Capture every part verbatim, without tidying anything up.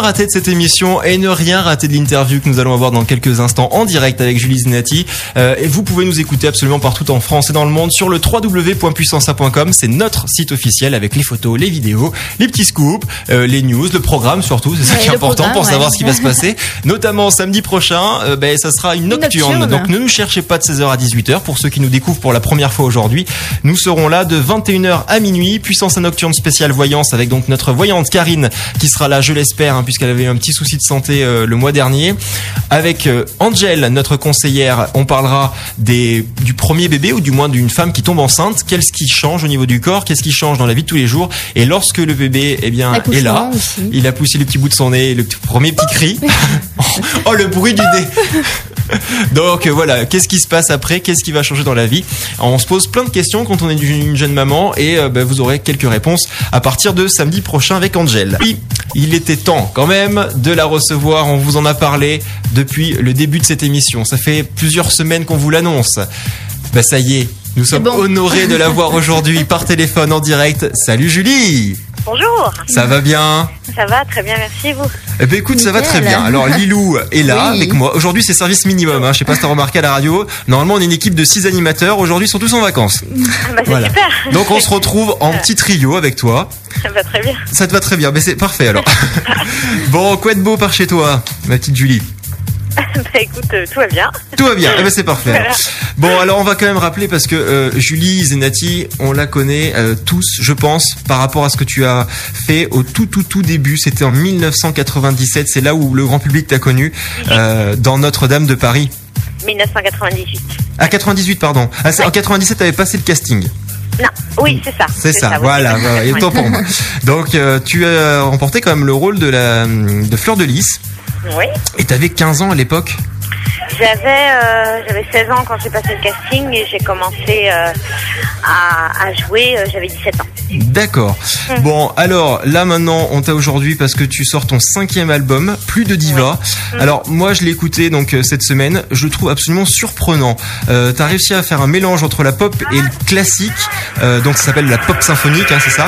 rater de cette émission et ne rien rater de l'interview que nous allons avoir dans quelques instants en direct avec Julie Zenati. Euh, et vous pouvez nous écouter absolument partout en France et dans le monde sur le w w w point puissance a point com. C'est notre site officiel avec les photos, les vidéos, les petits scoops, euh, les news, le programme surtout. C'est ça ouais, qui est important pour ouais. savoir ce qui va se passer. Notamment samedi prochain, euh, ben, ça sera une nocturne. nocturne. Donc ne nous cherchez pas de seize heures à dix-huit heures. Pour ceux qui nous découvrent pour la première fois aujourd'hui, nous serons là de vingt et une heures à minuit. Puissance à nocturne spéciale voyance avec donc notre voyante Karine qui sera là, je l'espère, hein, puisqu'elle avait eu un petit souci de santé euh, le mois dernier. Avec euh, Angel, notre conseillère, on parlera des du premier bébé ou du moins d'une femme qui tombe enceinte. Qu'est-ce qui change au niveau du corps? Qu'est-ce qui change dans la vie de tous les jours? Et lorsque le bébé eh bien est là, aussi. Il a poussé le petit bout de son nez, le petit, premier petit cri. Oh, le bruit du nez. Donc euh, voilà, qu'est-ce qui se passe après? Qu'est-ce qui va changer dans la vie? Alors, on se pose plein de questions quand on est une jeune maman et euh, bah, vous aurez quelques réponses à partir de samedi prochain avec Angel. Puis, il était temps quand même de la recevoir. On vous en a parlé depuis le début de cette émission. Ça fait plusieurs semaines qu'on vous l'annonce. Bah ça y est, nous sommes bon. honorés de la voir aujourd'hui par téléphone en direct. Salut Julie. Bonjour. Ça va bien? Ça va, très bien, merci, vous. Eh ben écoute, Nickel. Ça va très bien. Alors Lilou est là oui. avec moi. Aujourd'hui, c'est service minimum. Hein. Je sais pas si t'as remarqué à la radio. Normalement, on est une équipe de six animateurs. Aujourd'hui, ils sont tous en vacances. Ah bah, c'est voilà. super. Donc, on se retrouve en petit trio avec toi. Ça va très bien. Ça te va très bien. Mais c'est parfait alors. Bon, quoi de beau par chez toi, ma petite Julie? Bah écoute, euh, tout va bien. Tout va bien, eh ben c'est parfait. Voilà. Bon, alors on va quand même rappeler parce que euh, Julie Zenati, on la connaît euh, tous, je pense, par rapport à ce que tu as fait au tout tout tout début. C'était en dix-neuf cent quatre-vingt-dix-sept, c'est là où le grand public t'a connu, euh, dans Notre-Dame de Paris. dix-neuf cent quatre-vingt-dix-huit. Ah, quatre-vingt-dix-huit, pardon. Ah, c'est, ouais. En quatre-vingt-dix-sept, t'avais passé le casting. Non, oui, c'est ça. C'est, c'est ça, ça, voilà, voilà, et autant pour moi. Donc, euh, tu as remporté quand même le rôle de la de Fleur de Lys. Oui. Et t'avais quinze ans à l'époque? J'avais, euh, j'avais seize ans quand j'ai passé le casting et j'ai commencé euh, à, à jouer, euh, j'avais dix-sept ans. D'accord. Mmh. Bon, alors là maintenant, on t'a aujourd'hui parce que tu sors ton cinquième album, Plus de Diva. Oui. Mmh. Alors moi, je l'ai écouté donc euh, cette semaine, je le trouve absolument surprenant. Euh, t'as réussi à faire un mélange entre la pop et le classique, euh, donc ça s'appelle la pop symphonique, hein, c'est ça.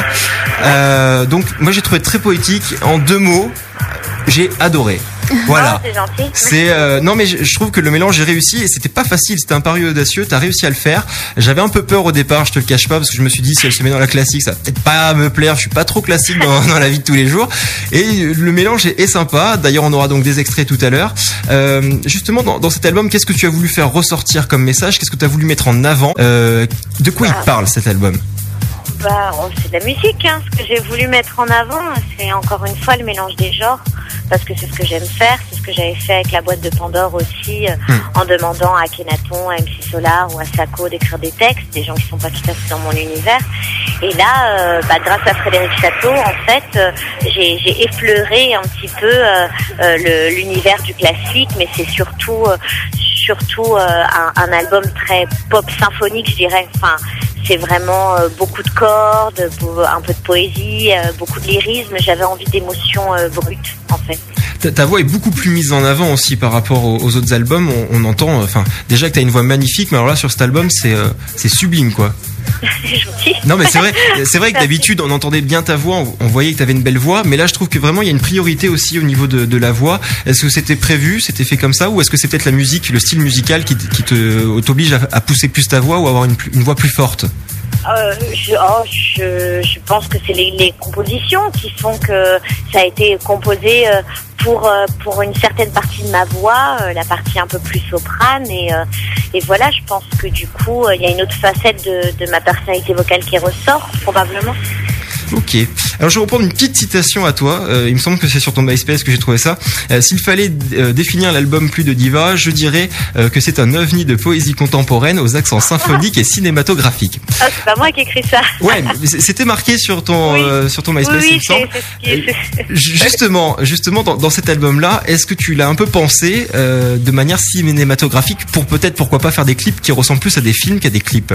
Euh, donc moi, j'ai trouvé très poétique. En deux mots, j'ai adoré. Voilà. Oh, c'est gentil. C'est euh, non mais je, je trouve que le mélange est réussi et c'était pas facile, c'était un pari audacieux, t'as réussi à le faire. J'avais un peu peur au départ, je te le cache pas, parce que je me suis dit si elle se met dans la classique, ça va peut-être pas me plaire, je suis pas trop classique dans, dans la vie de tous les jours. Et le mélange est, est sympa. D'ailleurs, on aura donc des extraits tout à l'heure. Euh, justement, dans, dans cet album, qu'est-ce que tu as voulu faire ressortir comme message? Qu'est-ce que tu as voulu mettre en avant? euh, De quoi ah. il parle cet album? Bah, c'est de la musique, hein. Ce que j'ai voulu mettre en avant, c'est encore une fois le mélange des genres, parce que c'est ce que j'aime faire, c'est ce que j'avais fait avec la boîte de Pandore aussi, euh, mmh. en demandant à Kenaton, à M C Solar ou à Sako d'écrire des textes, des gens qui sont pas tout à fait dans mon univers. Et là, euh, bah, grâce à Frédéric Château, en fait, euh, j'ai, j'ai effleuré un petit peu euh, euh, le, l'univers du classique, mais c'est surtout, euh, surtout euh, un, un album très pop symphonique, je dirais. Enfin, c'est vraiment euh, beaucoup de cordes, un peu de poésie, euh, beaucoup de lyrisme. J'avais envie d'émotions euh, brutes, en fait. Ta, ta voix est beaucoup plus mise en avant aussi par rapport aux, aux autres albums. On, on entend, enfin, euh, déjà que t'as une voix magnifique, mais alors là sur cet album, c'est euh, c'est sublime, quoi. C'est gentil. Non mais c'est vrai, c'est vrai que d'habitude on entendait bien ta voix, on, on voyait que t'avais une belle voix, mais là je trouve que vraiment il y a une priorité aussi au niveau de, de la voix. Est-ce que c'était prévu, c'était fait comme ça, ou est-ce que c'est peut-être la musique, le style musical qui, qui te t'oblige à, à pousser plus ta voix ou à avoir une, une voix plus forte? Euh, je, oh, je, je pense que c'est les, les compositions qui font que ça a été composé euh, pour euh, pour une certaine partie de ma voix, euh, la partie un peu plus soprane, et euh, et voilà, je pense que du coup il euh, y a une autre facette de, de ma personnalité vocale qui ressort probablement. Ok. Alors je vais reprendre une petite citation à toi. Euh, il me semble que c'est sur ton MySpace que j'ai trouvé ça. Euh, s'il fallait euh, définir l'album Plus de Diva, je dirais euh, que c'est un ovni de poésie contemporaine aux accents symphoniques et cinématographiques. Ah, c'est pas moi qui ai écrit ça. Ouais, c'était marqué sur ton oui. euh, sur ton MySpace, oui, il me semble. C'est, c'est ce qui est... Justement, justement dans, dans cet album-là, est-ce que tu l'as un peu pensé euh, de manière cinématographique pour peut-être pourquoi pas faire des clips qui ressemblent plus à des films qu'à des clips?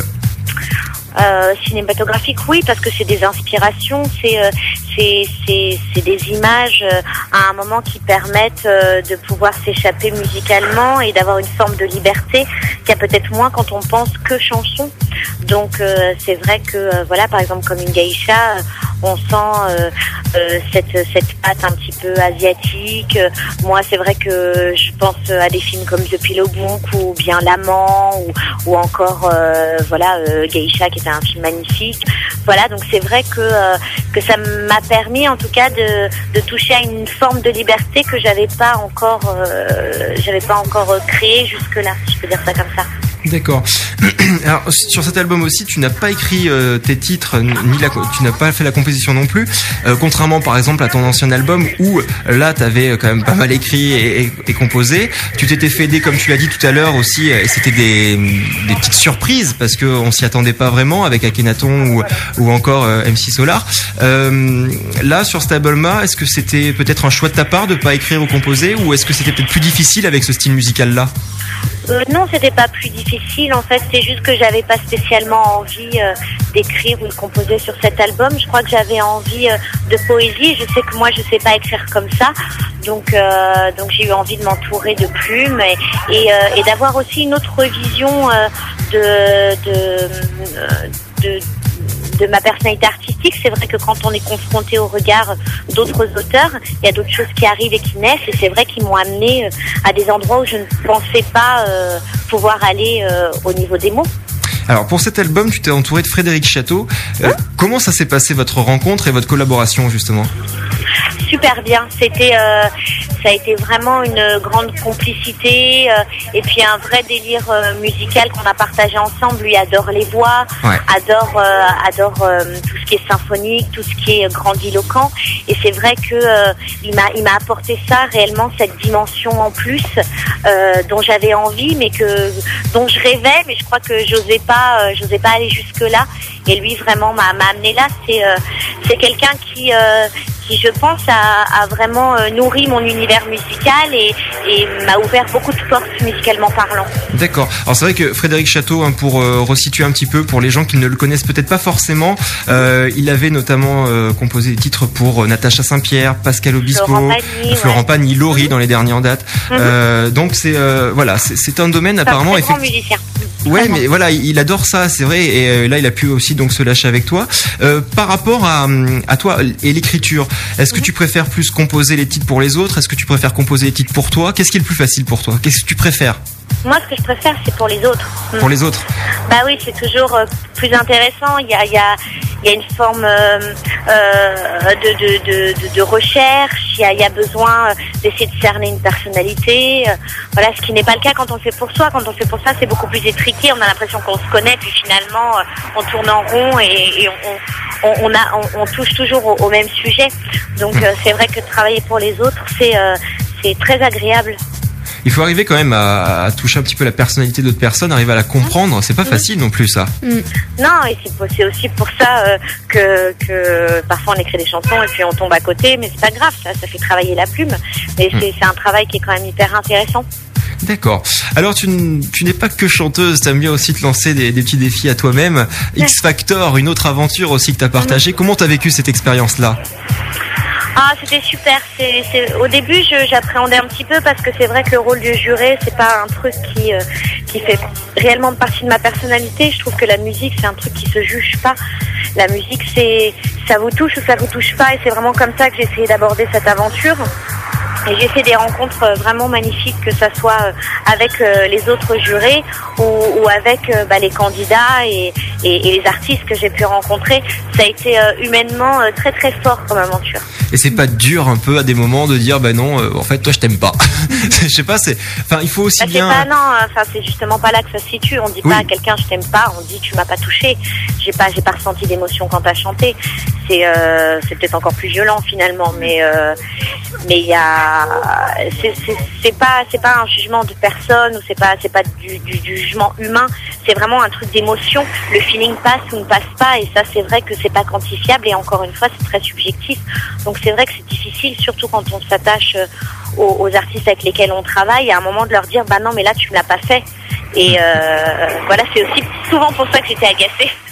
Euh, cinématographique, oui, parce que c'est des inspirations, c'est euh, c'est c'est c'est des images euh, à un moment qui permettent euh, de pouvoir s'échapper musicalement et d'avoir une forme de liberté qu'il y a peut-être moins quand on pense que chanson. Donc euh, c'est vrai que euh, voilà, par exemple comme une geisha, on sent euh, euh, cette cette patte un petit peu asiatique. Moi, c'est vrai que je pense à des films comme The Pillow Book ou bien L'Amant ou ou encore euh, voilà euh, Geisha, qui était un film magnifique. Voilà, donc c'est vrai que euh, que ça m'a permis en tout cas de de toucher à une forme de liberté que j'avais pas encore euh, j'avais pas encore créée jusque-là, si je peux dire ça comme ça. D'accord. Alors sur cet album aussi, tu n'as pas écrit euh, tes titres, ni la, tu n'as pas fait la composition non plus. Euh, contrairement par exemple à ton ancien album où là t'avais quand même pas mal écrit et, et, et composé. Tu t'étais fait aider, comme tu l'as dit tout à l'heure aussi, et c'était des, des petites surprises parce que on s'y attendait pas vraiment avec Akhenaton ou, ou encore euh, M C Solar. Euh, là sur cet album-là, est-ce que c'était peut-être un choix de ta part de pas écrire ou composer, ou est-ce que c'était peut-être plus difficile avec ce style musical-là? Euh, non, c'était pas plus difficile. En fait, c'est juste que j'avais pas spécialement envie euh, d'écrire ou de composer sur cet album. Je crois que j'avais envie euh, de poésie. Je sais que moi, je sais pas écrire comme ça, donc euh, donc j'ai eu envie de m'entourer de plumes et et, euh, et d'avoir aussi une autre vision euh, de de de de ma personnalité artistique. C'est vrai que quand on est confronté au regard d'autres auteurs, il y a d'autres choses qui arrivent et qui naissent, et c'est vrai qu'ils m'ont amené à des endroits où je ne pensais pas euh, pouvoir aller euh, au niveau des mots. Alors pour cet album, tu t'es entouré de Frédéric Château. Euh, hein comment ça s'est passé, votre rencontre et votre collaboration justement? Super bien, c'était euh, ça a été vraiment une grande complicité euh, et puis un vrai délire euh, musical qu'on a partagé ensemble. Lui adore les voix, ouais. adore euh, adore euh, tout ce qui est symphonique, tout ce qui est grandiloquent, et c'est vrai que euh, il m'a il m'a apporté ça réellement, cette dimension en plus euh, dont j'avais envie, mais que dont je rêvais, mais je crois que j'osais pas euh, j'osais pas aller jusque là, et lui vraiment m'a m'a amené là. C'est euh, c'est quelqu'un qui euh, qui, je pense, a, a vraiment euh, nourri mon univers musical et, et m'a ouvert beaucoup de portes musicalement parlant. D'accord. Alors c'est vrai que Frédéric Château, hein, pour euh, resituer un petit peu pour les gens qui ne le connaissent peut-être pas forcément, euh, il avait notamment euh, composé des titres pour euh, Natacha Saint-Pierre, Pascal Obispo, Florent Pagny, Florent ouais. Pagny, Laurie dans les derniers en date. Mm-hmm. Euh, donc c'est euh, voilà, c'est, c'est un domaine c'est apparemment effectivement. Musicien. Ouais, mais voilà, il adore ça, c'est vrai. Et euh, là, il a pu aussi donc se lâcher avec toi. Euh, par rapport à, à toi et l'écriture, est-ce que tu préfères plus composer les titres pour les autres? Est-ce que tu préfères composer les titres pour toi? Qu'est-ce qui est le plus facile pour toi? Qu'est-ce que tu préfères? Moi, ce que je préfère, c'est pour les autres. Pour les autres? Bah oui, c'est toujours euh, plus intéressant. Il y a, il y a, il y a une forme euh, euh, de, de, de, de, de recherche. Il y a, il y a besoin d'essayer de cerner une personnalité. Euh, voilà, ce qui n'est pas le cas quand on fait pour soi. Quand on fait pour ça, c'est beaucoup plus étriqué. On a l'impression qu'on se connaît, puis finalement, euh, on tourne en rond et, et on, on, on, a, on, on touche toujours au, au même sujet. Donc, euh, c'est vrai que travailler pour les autres, c'est, euh, c'est très agréable. Il faut arriver quand même à, à toucher un petit peu la personnalité d'autres personnes, arriver à la comprendre. C'est pas facile non plus, ça. Mm. Non, et c'est, c'est aussi pour ça euh, que, que parfois on écrit des chansons et puis on tombe à côté, mais c'est pas grave, ça, ça fait travailler la plume. Mais mm. c'est, c'est un travail qui est quand même hyper intéressant. D'accord. Alors tu, n- tu n'es pas que chanteuse, t'aimes bien aussi te lancer des, des petits défis à toi-même. X Factor, une autre aventure aussi que t'as partagée. Mm. Comment t'as vécu cette expérience-là? Ah, c'était super. C'est, c'est... Au début, je, j'appréhendais un petit peu parce que c'est vrai que le rôle de juré, c'est pas un truc qui, euh, qui fait réellement partie de ma personnalité. Je trouve que la musique, c'est un truc qui se juge pas. La musique, c'est, ça vous touche ou ça vous touche pas, et c'est vraiment comme ça que j'ai essayé d'aborder cette aventure. Et j'ai fait des rencontres vraiment magnifiques, que ça soit avec les autres jurés ou, ou avec bah, les candidats et, et, et les artistes que j'ai pu rencontrer. Ça a été humainement très très fort comme aventure. Et c'est pas dur un peu à des moments de dire bah non, euh, en fait toi je t'aime pas. Je sais pas, c'est, enfin il faut aussi bah, bien. C'est pas, non, enfin c'est justement pas là que ça se situe. On dit oui. pas à quelqu'un je t'aime pas, on dit tu m'as pas touché. J'ai pas, j'ai pas ressenti d'émotion quand t'as chanté. C'est, euh, c'est peut-être encore plus violent finalement, mais euh, mais il y a, c'est, c'est, c'est pas, c'est pas un jugement de personne ou c'est pas, c'est pas du, du, du jugement humain. C'est vraiment un truc d'émotion. Le feeling passe ou ne passe pas, et ça c'est vrai que c'est pas quantifiable, et encore une fois c'est très subjectif. Donc c'est vrai que c'est difficile, surtout quand on s'attache aux, aux artistes avec lesquels on travaille, à un moment de leur dire bah non mais là tu me l'as pas fait. Et euh, voilà, c'est aussi souvent pour ça que j'étais agacée.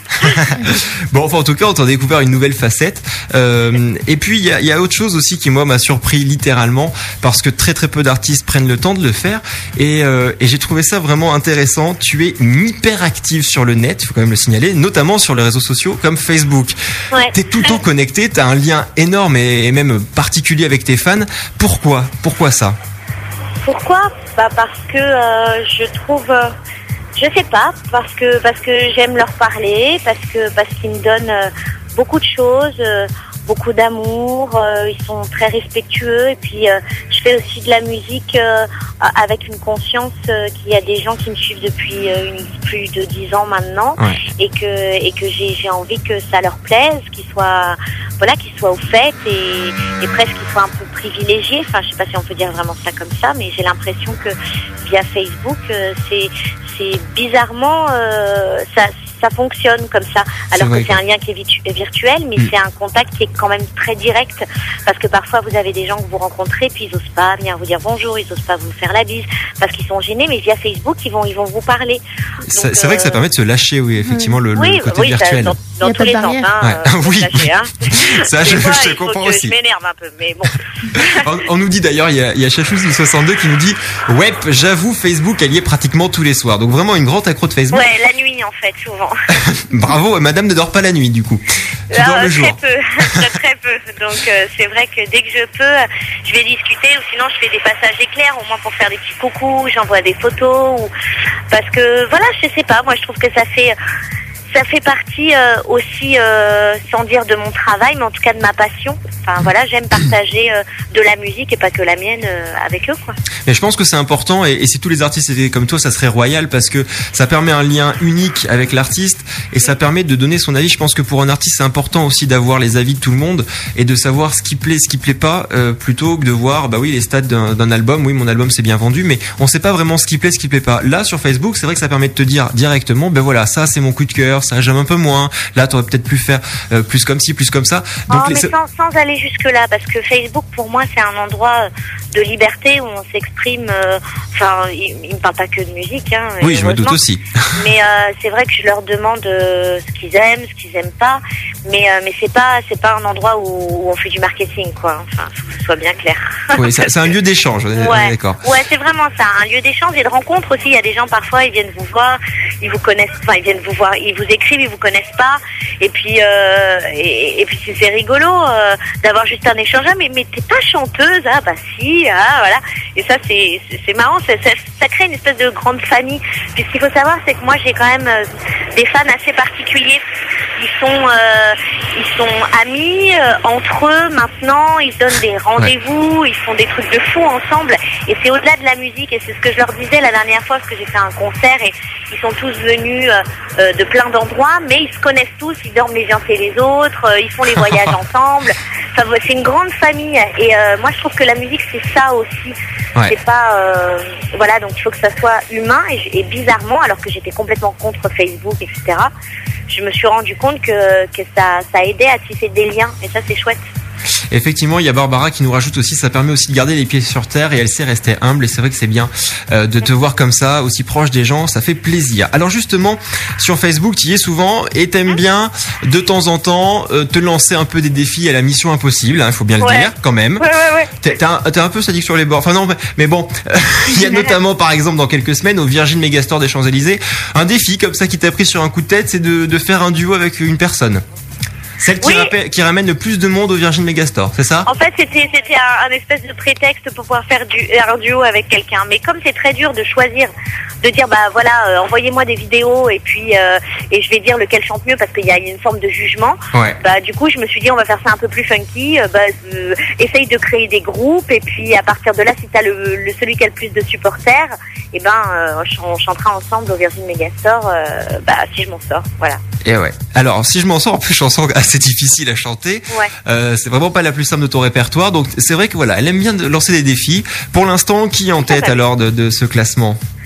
Bon, enfin, en tout cas, on t'a découvert une nouvelle facette. Euh, et puis, il y a, y a autre chose aussi qui, moi, m'a surpris littéralement, parce que très très peu d'artistes prennent le temps de le faire. Et, euh, et j'ai trouvé ça vraiment intéressant. Tu es hyper active sur le net, il faut quand même le signaler, notamment sur les réseaux sociaux comme Facebook. Ouais. T'es tout le temps connecté, t'as un lien énorme et, et même particulier avec tes fans. Pourquoi Pourquoi ça? Pourquoi? Bah parce que euh, je trouve, euh, je sais pas, parce que parce que j'aime leur parler, parce que parce qu'ils me donnent euh, beaucoup de choses, euh, beaucoup d'amour. Euh, ils sont très respectueux et puis euh, je fais aussi de la musique euh, avec une conscience euh, qu'il y a des gens qui me suivent depuis euh, une, plus de dix ans maintenant, ouais. et que et que j'ai j'ai envie que ça leur plaise, qu'ils soient voilà qu'ils soient au fait et, et presque qu'ils soient un peu privilégiés. Enfin, je sais pas si on peut dire vraiment ça comme ça, mais j'ai l'impression que via Facebook, euh, c'est c'est bizarrement euh, ça. ça fonctionne comme ça, alors que c'est un lien qui est virtu- virtuel, mais mmh. c'est un contact qui est quand même très direct, parce que parfois vous avez des gens que vous rencontrez, puis ils osent pas venir vous dire bonjour, ils osent pas vous faire la bise, parce qu'ils sont gênés, mais via Facebook, ils vont, ils vont vous parler. C'est, Donc, c'est vrai euh... que ça permet de se lâcher, oui, effectivement, le, oui, le côté oui, virtuel. Ça, dans dans tous les sens, hein, ouais. euh, oui, lâcher, hein. Ça, je, fois, je te comprends aussi. Je m'énerve un peu, mais bon. on, on nous dit d'ailleurs, il y a, il y a Chachous du soixante-deux qui nous dit, ouais, j'avoue, Facebook, elle y est pratiquement tous les soirs. Donc vraiment une grande accro de Facebook. Ouais, la nuit en fait, souvent. Bravo, madame ne dort pas la nuit du coup. Tu Là, dors le très jour. peu, très très peu. Donc euh, c'est vrai que dès que je peux, je vais discuter, ou sinon je fais des passages éclairs, au moins pour faire des petits coucous, j'envoie des photos, ou... parce que voilà, je sais pas, moi je trouve que ça fait... Ça fait partie euh, aussi, euh, sans dire de mon travail, mais en tout cas de ma passion. Enfin voilà, j'aime partager euh, de la musique et pas que la mienne euh, avec eux, quoi. Mais je pense que c'est important, et, et si tous les artistes étaient comme toi, ça serait royal, parce que ça permet un lien unique avec l'artiste et ça permet de donner son avis. Je pense que pour un artiste, c'est important aussi d'avoir les avis de tout le monde et de savoir ce qui plaît, ce qui plaît pas, euh, plutôt que de voir, bah oui, les stats d'un, d'un album. Oui, mon album s'est bien vendu, mais on sait pas vraiment ce qui plaît, ce qui plaît pas. Là, sur Facebook, c'est vrai que ça permet de te dire directement, ben voilà, ça c'est mon coup de cœur. Ça j'aime un peu moins. Là, t'aurais peut-être pu faire euh, plus comme ci, plus comme ça. Donc, oh, les... mais sans, sans aller jusque là, parce que Facebook, pour moi, c'est un endroit de liberté où on s'exprime. Enfin, euh, ils, ils me parlent pas que de musique, hein. Oui, je me doute aussi. Mais euh, c'est vrai que je leur demande euh, ce qu'ils aiment, ce qu'ils aiment pas. Mais euh, mais c'est pas c'est pas un endroit où, où on fait du marketing, quoi. Enfin, faut que ce soit bien clair. Oui, c'est, c'est un lieu d'échange. On est, ouais. on est d'accord. Ouais, c'est vraiment ça, un lieu d'échange et de rencontre aussi. Il y a des gens parfois, ils viennent vous voir, ils vous connaissent, enfin ils viennent vous voir, ils vous écrivent, ils vous connaissent pas. Et puis euh, et, et puis c'est, c'est rigolo euh, d'avoir juste un échange. Ah, mais mais t'es pas chanteuse? Ah bah si, ah voilà. Et ça c'est c'est, c'est marrant, ça, ça, ça crée une espèce de grande famille. Puis ce qu'il faut savoir, c'est que moi j'ai quand même euh, des fans assez particuliers. Ils sont euh, ils sont amis euh, entre eux maintenant. Ils se donnent des rendez-vous, ouais. Ils font des trucs de fou ensemble. Et c'est au-delà de la musique. Et c'est ce que je leur disais la dernière fois, parce que j'ai fait un concert et ils sont tous venus euh, euh, de plein d'endroits, mais ils se connaissent tous. Ils dorment les uns chez les autres. Euh, ils font les voyages ensemble. Enfin, c'est une grande famille. Et euh, moi, je trouve que la musique, c'est ça aussi. Ouais. C'est pas euh, voilà. Donc il faut que ça soit humain. Et, et bizarrement, alors que j'étais complètement contre Facebook, et cetera, je me suis rendu compte que, que ça, ça aidait à tisser des liens, et ça c'est chouette. Effectivement, il y a Barbara qui nous rajoute aussi, ça permet aussi de garder les pieds sur terre et elle sait rester humble, et c'est vrai que c'est bien euh, de te voir comme ça, aussi proche des gens, ça fait plaisir. Alors justement, sur Facebook, tu y es souvent et t'aimes bien de temps en temps euh, te lancer un peu des défis à la mission impossible, il hein, faut bien le ouais. dire quand même. Ouais, ouais, ouais. T'es, t'es, un, t'es un peu sadique sur les bords, enfin non, mais bon, euh, il y a notamment par exemple dans quelques semaines au Virgin Megastore des Champs-Élysées, un défi comme ça qui t'a pris sur un coup de tête, c'est de, de faire un duo avec une personne. Celle qui, oui. rappelle, qui ramène le plus de monde au Virgin Megastore, c'est ça? En fait, c'était, c'était un, un espèce de prétexte pour pouvoir faire du, un duo avec quelqu'un. Mais comme c'est très dur de choisir, de dire, bah voilà, euh, envoyez-moi des vidéos et puis euh, et je vais dire lequel chante mieux parce qu'il y a une forme de jugement. Ouais. Bah du coup, je me suis dit, on va faire ça un peu plus funky. Euh, bah, euh, essaye de créer des groupes et puis à partir de là, si t'as le, le celui qui a le plus de supporters, et ben euh, on chantera ensemble au Virgin Megastore. Euh, bah si je m'en sors, voilà. Et ouais. Alors si je m'en sors, en plus chanson assez difficile à chanter. Ouais. Euh, c'est vraiment pas la plus simple de ton répertoire. Donc c'est vrai que voilà, elle aime bien de lancer des défis. Pour l'instant, qui est en tête alors de, de ce classement?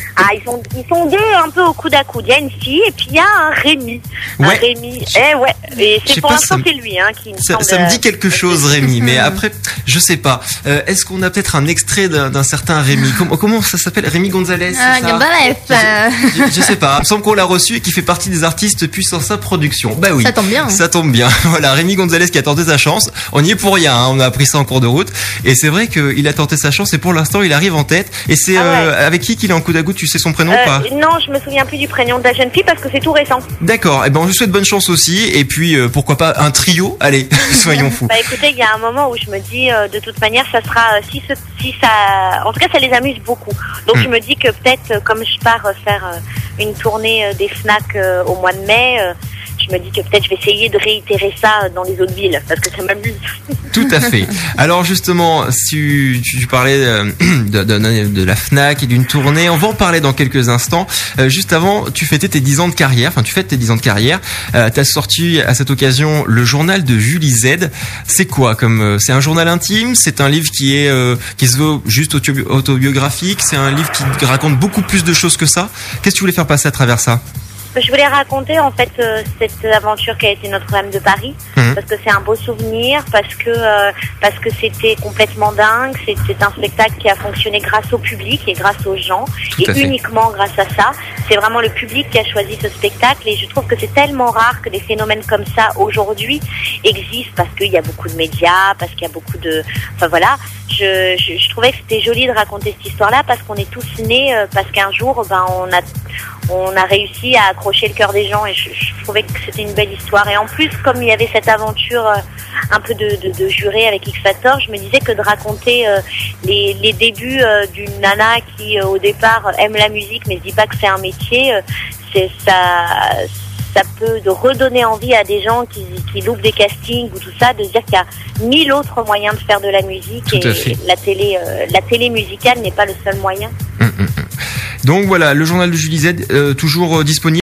Ah, ils sont, ils sont deux un peu au coude à coude. Il y a une fille et puis il y a un Rémi. Ouais. Un Rémi. Eh ouais. Et c'est pour l'instant c'est lui hein qui me ça, semble. Ça me dit quelque chose, Rémi. Mais après, je sais pas. Euh, est-ce qu'on a peut-être un extrait d'un, d'un certain Rémi? Comment, comment ça s'appelle? Rémi Gonzalez. Ah, Gonzalez. Je, je, je sais pas. Il me semble qu'on l'a reçu et qui fait partie des artistes Puissance A Production. Bah oui. Ça tombe bien. Ça tombe bien. Voilà, Rémi Gonzalez qui a tenté sa chance. On y est pour rien. Hein. On a appris ça en cours de route. Et c'est vrai qu'il a tenté sa chance et pour l'instant il arrive en tête. Et c'est ah ouais. euh, avec qui qu'il est en coude à coude? Tu sais son prénom euh, ou pas? Non, je me souviens plus du prénom de la jeune fille parce que c'est tout récent. D'accord. Et eh ben on lui souhaite bonne chance aussi. Et puis euh, pourquoi pas un trio? Allez, soyons fous. Bah écoutez, il y a un moment où je me dis euh, de toute manière ça sera euh, si, ce, si ça, en tout cas ça les amuse beaucoup. Donc mmh. je me dis que peut-être euh, comme je pars euh, faire euh, une tournée euh, des Fnac euh, au mois de mai. Euh, Je me dis que peut-être je vais essayer de réitérer ça dans les autres villes parce que ça m'amuse. Tout à fait. Alors justement, si tu, tu parlais de, de, de, de la Fnac et d'une tournée, on va en parler dans quelques instants. Euh, juste avant, tu fêtais tes dix ans de carrière. Enfin, tu fêtes tes dix ans de carrière. Euh, tu as sorti à cette occasion le journal de Julie Z. C'est quoi comme c'est un journal intime? C'est un livre qui est euh, qui se veut juste autobiographique? C'est un livre qui raconte beaucoup plus de choses que ça? Qu'est-ce que tu voulais faire passer à travers ça? Je voulais raconter en fait euh, cette aventure qui a été Notre-Dame de Paris mmh. parce que c'est un beau souvenir, parce que euh, parce que c'était complètement dingue. C'est, c'est un spectacle qui a fonctionné grâce au public et grâce aux gens Tout et uniquement grâce à ça. C'est vraiment le public qui a choisi ce spectacle et je trouve que c'est tellement rare que des phénomènes comme ça aujourd'hui existent parce qu'il y a beaucoup de médias, parce qu'il y a beaucoup de, enfin voilà. Je, je, je trouvais que c'était joli de raconter cette histoire-là parce qu'on est tous nés, euh, parce qu'un jour, ben on a on a réussi à accrocher le cœur des gens et je, je trouvais que c'était une belle histoire. Et en plus, comme il y avait cette aventure euh, un peu de, de, de juré avec X Factor, je me disais que de raconter euh, les, les débuts euh, d'une nana qui, euh, au départ, aime la musique mais se dit pas que c'est un métier, euh, c'est ça... ça peut de redonner envie à des gens qui, qui loupent des castings ou tout ça, de se dire qu'il y a mille autres moyens de faire de la musique tout et la télé, euh, la télé musicale n'est pas le seul moyen. Mmh, mmh. Donc voilà, le journal de Julie Z, euh, toujours euh, disponible.